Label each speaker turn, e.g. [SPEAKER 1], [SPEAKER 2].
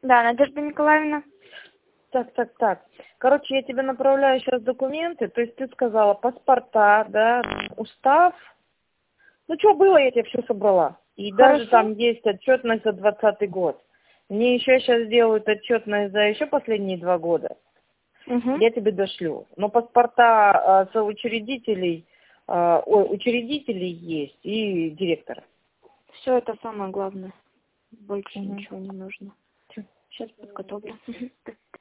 [SPEAKER 1] Да, Надежда Николаевна.
[SPEAKER 2] Так. Короче, я тебе направляю сейчас документы. То есть ты сказала паспорта, да, устав. Ну, что было, я тебе все собрала. И
[SPEAKER 1] Хорошо.
[SPEAKER 2] даже там есть отчетность за 2020 год. Мне еще сейчас делают отчетность за еще последние 2 года.
[SPEAKER 1] Угу.
[SPEAKER 2] Я тебе дошлю. Но паспорта учредителей есть и директора.
[SPEAKER 1] Все это самое главное. Больше
[SPEAKER 2] Угу.
[SPEAKER 1] ничего не нужно.
[SPEAKER 2] Всё.
[SPEAKER 1] Сейчас подготовлю.